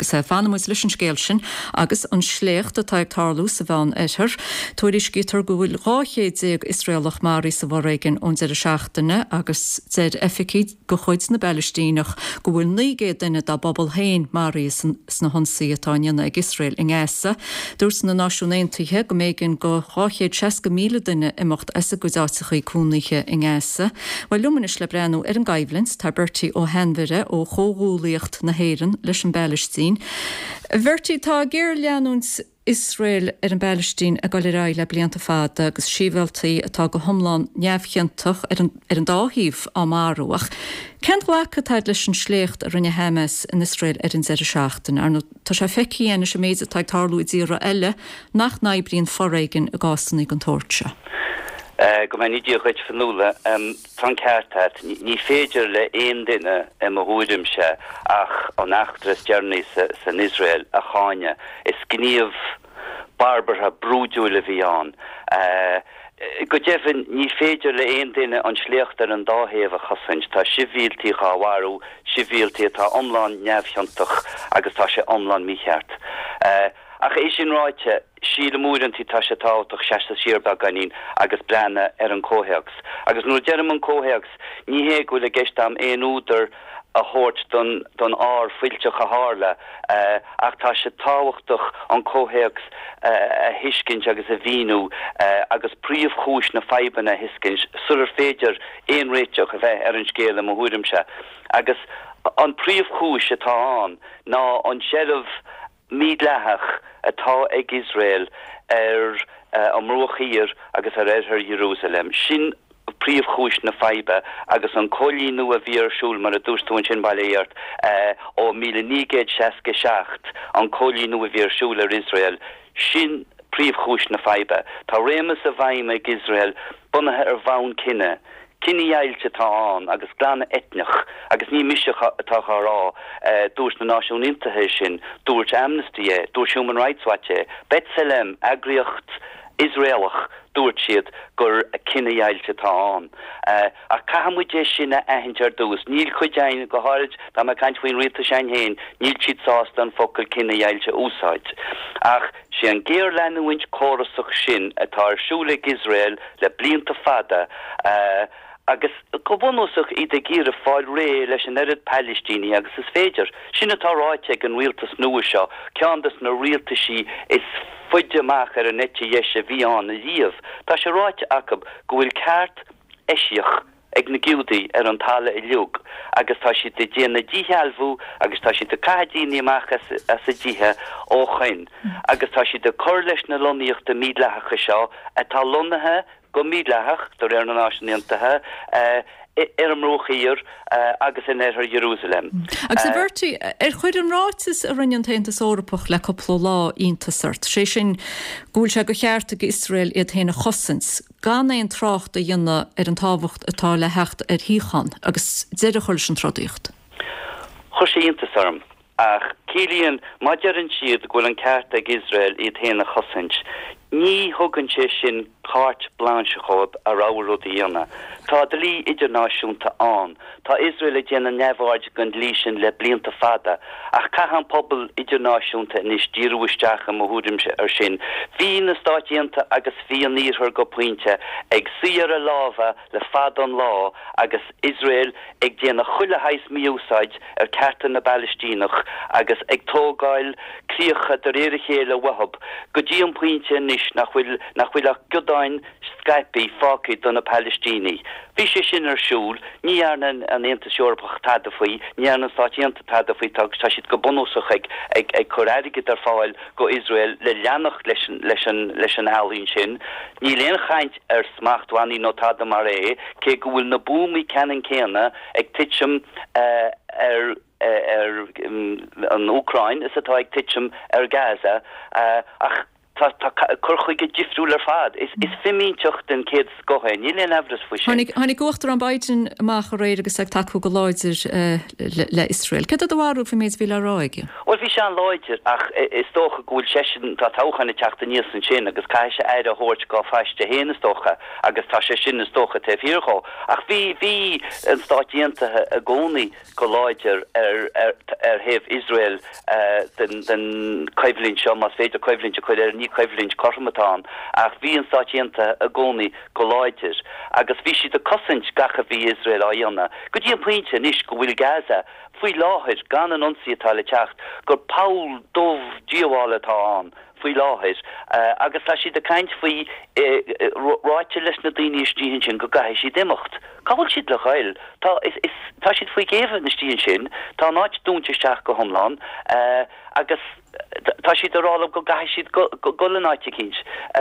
agus fanmuis leis an scéil sin agus an sléocht atá ag tarlú sa bhain éithir. Tuairis gitar go bhfuil 200 Israelach marí sa bhreigen ón de seachtainna agus zeid efficí go chuid na Balistínach go bhfuil 9 duine dá bobbal hain marí sna honsaí atáine ag Israel in Gaza. Dúirs na náisiúnéontaithe go méigean go 260 míle duine imacht asa go dátachaí cúnaithe in Gaza. Weil lumanis le brenn an Gaiblins tá Bertie ó Henvire ó chógúlaíocht na héireann leis an Balisttín. Bertie tá géir leanúns Israel an Balisttín a galirá le blianta fada agus síbhiltaí atá go thomláin neamhcheantach an dáthíomh á marúach. Ceint lechatáid leis an sléocht a rinne Hamas in Israel an seachtain ar tá sé feiciíana sem méid atá tarlú díra eile nach naibríonn forréigen a gástannig an tóirse. Go mé nídí chuid fanúla tan ceartad ní féidir le éon duine a thuúdim se ach an achtas dearnaí san Israel a cháine is gníomh barbartha brúdúla bhí an. Go deifin ní féidir le éon duine an sléocht ar an dáhéamh a chasaint tá sibhialtaí cháhharú sibhialtaí atá omláin neamhcheantach agus tá sé omláin mícheart. Ach é sin ráite síle múrantí tá sé táach seasta siirba ganín agus brenne ar an cóheags. Agus nuair dearm an cóheags ní hé go le geistam éon údar a hort don fiilteach a hála ach tá sé táhachtach an cóheags a hiiscint agus a bhíú agus príomh chúis na feiban a hiiscint sulir féidir éon réiteach a bheith ar an scéal am thuúrimse. Agus an príomh chúis atá an ná an seirbh mídleach atá ag Israel ar an mróchíir agus ar Jerusalem. Sin príomh chúis na feibe agus an cholí nu a bhí arsúl mar a dústún sin bailíart ó 1967 an cholí nu a bhí arsúl ar Israel. Sin príomh chúis na feibe. Tá rémas a bhaim ag Israel bunathe ar bhain cinenne. Cinní eilte tá an agus glána etneach agus ní miseach atá rá dúirt na Náisiún Uimhithe sin, dúirt Amnesty, dúirt Human Rights Watch, B'Tselem, agriocht Israelach dúirt siad gur cinní eilte tá an. A cahamúide sinna ahintar dús, níl chuidein go háid tá me caint faoin rialta sein héin, níl siad sásta an focail cinní eilte úsáid. Ach sé an géir leanúint córasach sin atá arsúla Israel le blianta fada agus go bhunúsach iad a gír a fáil ré leis an erid Palestíní agus is féidir. Sin atá ráite an rialtas nua seo, ceandas na rialtaisí is fuide amach ar an nette dhéise bhí an a díomh. Tá sé ráite acab go bhfuil ceart eisiach ag na giúdaí ar an talla i liug, agus tá si de déana díhealbhú, agus tá si de caidíní amach as a díthe ó chuin, agus tá si de cur leis na loníocht de mídleacha seo atá lonathe go mídleach do ar na náisiúntaithe ar an mróchíir agus in ar Jerusalem. Agus a bhirtí chuid an ráitis a rinneantaintas órappach le coppla lá iontasart. Sé sin gúil se go cheartta go Israel iad héna chosins. Gan é an trácht a dhéanana ar an tábhacht atá le hecht ar híchan agus déidir chuil sin trodíocht. Chus sé iontasarm ach cílíonn maidiarann siad ghfuil an ceart ag Israel iad héna chosins. Ní thugann sé sin carte blanche chob a ráhród dhéana. Tá dlí idirnáisiúnta an. Tá Israel a déana neamháid gan dlí sin le blianta fada. Ach caihan pobl idirnáisiúnta níos díruisteach am thuúrimse ar sin. Bhí na stáitianta agus bhí an níorthar go pointe ag siar a láha le fad an lá agus Israel ag déana chuile hais miúsáid ar cearta na Balistínach agus ag tógáil críocha do réir chéile wahab. Go dtí an pointe níos nach bhfuil ach godáin Skype fácaí don na Palestíní. Bhí sé sin arsúl, ní airnan an Aontas Eorpach tada faoi, ní airnan stáitianta tada faoi tá siad go bunúsach ag choráirigid ar fáil go Israel le leanach leis an ealaíonn sin. Ní léon chaint ar smachthaí nó tada mar cé go bhfuil na búmaí ceann céanna ag titim ar an Ucrain is atá ag titim ar Gaza ach curchuige gifrúler fad is fimínteocht den céad scohain ní leon efras fa sin. Hannig gochttar an Biden amach a réir agus ag taú go láidir le Israel. Cad a bhharú fi méid bhí le ráige? Well bhí se an láidir ach is tócha gúil sesin tá táchanna teachta níos an sin agus caiise éad a thuirt go feiste héana tócha agus tá sé sin is tócha taobh hiorchá. Ach bhí an stáitianta a gcónaí go láidir heh Israel den coimhlín seo mas féidir coimhlín chuir ní coimhlín cormatán ach bhí an stáitianta a gcónaí go láidir agus bhí siad a cosint gacha bhí Israel á dhéanana. Go dtí an pointe níos go bhfuil Gaza faoi láthir gan an ionsaítá le teacht gur Paul dómh díomhála tá an faoi láthir agus tá siad a caint faoi ráite leis na daoine istíonn sin go gaithí siad imimecht. Cabhail siad le chail tá siad faoi géamh na stíonn sin tá náid dúnteteach go thomláin agus tá siad arála go gaithí siad go le náite cinint.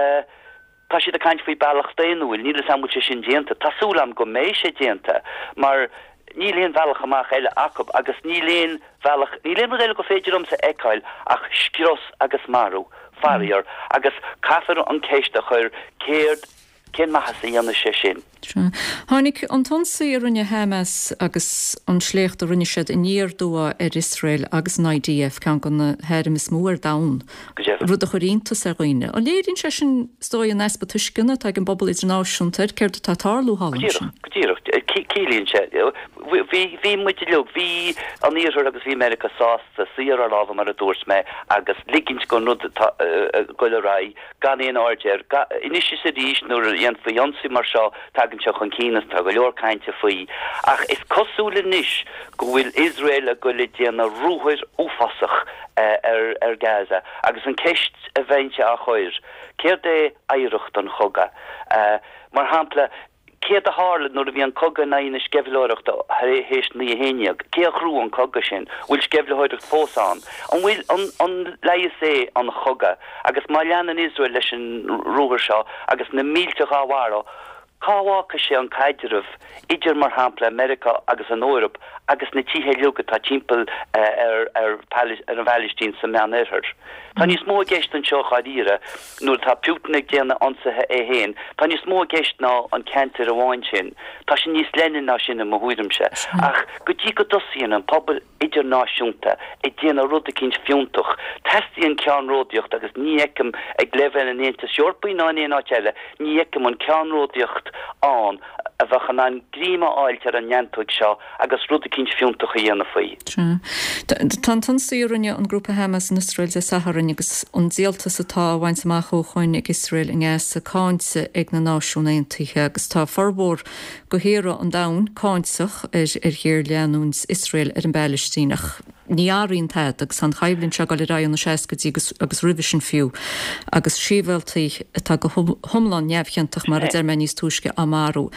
Tá siad a caint faoi bailach daonúil ní le samúil sin déanta tásúlam go mééis sé déanta mar ní léon bhealach amach eile acab agus ní léon modéile go féidirm sa eáil ach scros agus marú farir agus caafar an céiste chuir céird cén maithas a dhéanana sé sin. Tháinig an tonsaí a rinne Hamas agus an sléocht a rinne siad in níordúa Israel agus an IDF cean go na heirim is mór dain. Rud a choíríntas a roiine. An léironn sé sin stói an espa tuiscinna ag an bobbal idirnáisiúntaid céir a tátarlú hálan sin. Cílíonn sé. Bhí muide leog, bhí an íorthir agus bhí America sásta siar ar lábha mar a dúirs me agus ligint go rud goile rá gan éon áidear. Inis is a ríis nuair dhéan faoi ionsaí mar seo tagann seo chun cínas tá go leor cainte faoi. Ach is cosúla níis go bhfuil Israel a go le déanana rúthir úfasach ar Gaza agus an ceist a bhainte a chuir. Céir é éireacht an choga. Mar hampla céad a hála nuair a bhí an coga na ina scefleoireacht héis ní héineag, cé a chrú an coga sin, bhfuil scefleoireacht fósán. An bhfuil an leias é an choga, agus má lean an Israel leis an rúthir seo, agus na mílte gáhhara, cáhácha sé an caidirmh idir mar hampla America agus an Eorop agus na títhe leoga tá timpeall ar an Palestine sa meán éithir. Tá níos mó gceist an seo chaidíre nuair tá Putin ag déanana ansathe é héin, tá níos mó gceist ná an cantar a bháin sin, tá sin níos lenin ná sin am mhuiirimse. Ach go dtí go dosíonn an pobl idirnáisiúnta ag déanana rud a cinnt fiúntach, testíonn ceanródíocht agus ní eicem ag leibhean an éanta seorpaí ná éon áiteile, ní eicem an ceanródíocht an a bhechan an gríma áilte ar an neantóig seo agus rud a cinnt fiúntach a dhéanana faoi. Tá tonsaí rinne an grúpa Hamas in Israel de Saharin agus an díaltas atá bhaint amach ó chuin ag Israel in ggheas a cáinte ag na náisiúnaontaithe agus tá forbór go héire an dain cáintach ar chéir leanúns Israel ar an Palestínach. Níaríon tead agus an chaimlinn se go le raon na 60 agus rivision fiú agus síbhiltaí atá go thomlan neamhcheantach mar a derme níos túisce amarú.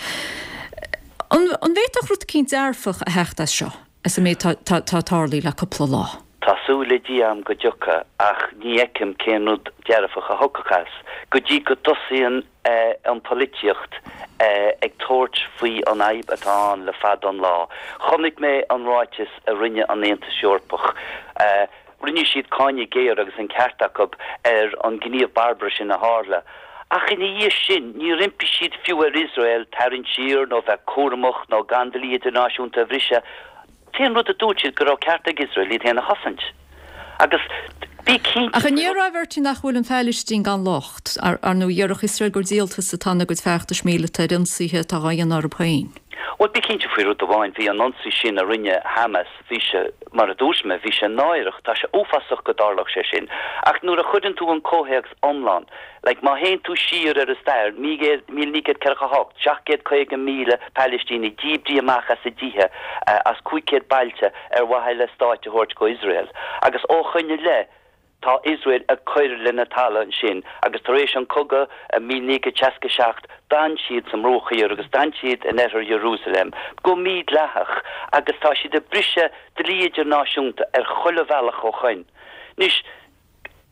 An bhéach rud cinn dearfach a hecht seo as mé tátarlaí le coppla lá. Tásúla díam go dteocha ach ní eicem céanúd dearfach a thocachas, go dtí go tosíonn an políteocht ag tóirt faoi an aib atá le fad an lá. Chonnig mé an ráitis a rinne an éanta seorpach. Rinne siad cáine géir agus an ceartachab ar an gníomh Barbara sin na hála. Ach in dhíos sin, ní rimpi siad fiú ar Israel, tarinn sír, nó bheith cuaramach, nó gandalí idirnáisiúnta bhrise. Téan rud a dúid go rá ceartach Israel í téanana hasant. Agus Ach an níorráhhartí nach bhfuil an Palestine gan locht ar nó dhearach Israel gur díaltas sa tanna go feachta míle rinsaithe tá ghaon ar pain. Well bí cinnte faoi rud a bháin bhí an ansaí sin a rinne Hamas bhí se mar a dúisme bhí se náireach tá se ófasach go dárlach sé sin. Ach nuair a chudann tú an cóhéags omlan, má héin tú siar ar a stair, 1948, 750,000 Palestíni díobdí amachchas a ddíthe as 500 bailte ar waheile stáite thuirt go Israel. Agus ó chuine le tá Israel a chuir le na talla sin, agus tar éis an coga a 1967 dan siad sam róchaíar agus dan siad in éitir Jerusalem. Go míad lethach agus tá siad a brise de líidir náisiúnta ar chuile bhealach ó chuin. Nis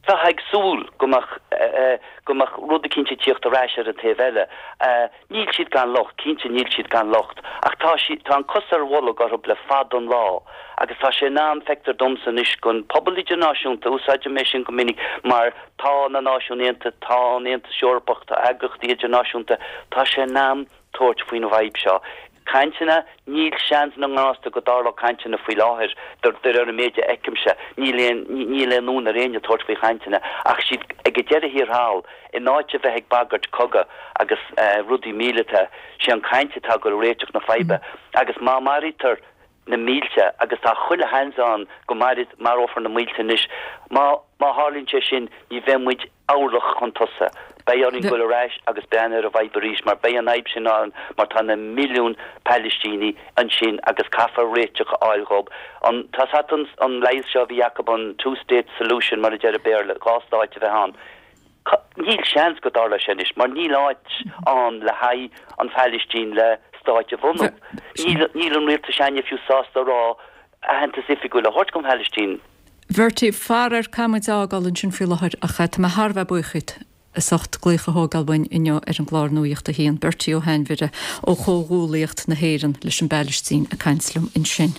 Tá haag súl gomach rud cinnte tíocht a ráisiir a téhile. Níl siad gan locht, cinnte níl siad gan locht. Ach tá an cosar bhla gar le fad an lá. Agus tá sé ná fektor domsan is gon poblide náisiúnta úsáide mé sin go minic mar tá na náisiúnta tá éanta seorpacht a agacht idir náisiúnta tá sé ná toirt faoin bhaib seo. Kaintena níl seans na násta go dála kaintena faoi láthir ar a méide eicimse níl nún a réine toirt faoi chaintena ach siad ag go deire hir hall in náite bheith ag bagart coga agus rudí mílete sé an kaintetá go réiteach na feibe agus má maritar na mílte agus tá chuile handsán go mar offer na mílte is má hálínte sin ní bhemuid álach chun tosa. Bearing go reis agus banner a Viberis mar be an aib sin an mar tan a milliún Palestini an sin agus kaffa réiteach áilgob an tas hat ons an leis seo vi Jacob an two-state solution mar a jere bearle gástáite bheit han. Níl seans go dála sin is mar níl áit an le hai an Palestine le stáite vunno. Níl an réirte seinne fiú sásta rá a henta sifi go le hort gom Palestine. Verti farar kamid ágalin sin fi lehaid a chat ma harfa buchit. Sacht gléige hógalbain inne an glárnúíocht a héan Bertie O'Hain vide ó chógúlaíocht na héan leis an Beilisttín a Keinslum in sin.